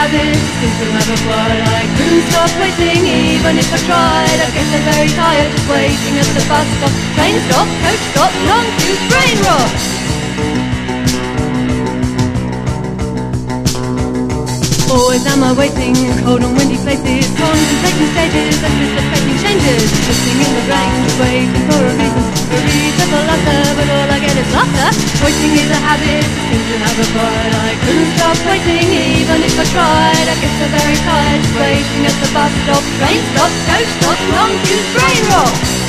habit, seems to have acquired. I couldn't stop waiting even if I tried. I guess I'm very tired just waiting at the bus stop. Train stop, coach stop, long queues, brain rot. Always am I waiting in cold and windy places, contemplating stages, anticipating changes, sitting in the rain, waiting for a reason, a reasonable laughter, but all I get is laughter. Waiting is a habit, seems to have acquired. I couldn't stop waiting even if I tried. I guess I'm very tired, just waiting at the bus stop. Train stop, coach stop, long queues, brain rot.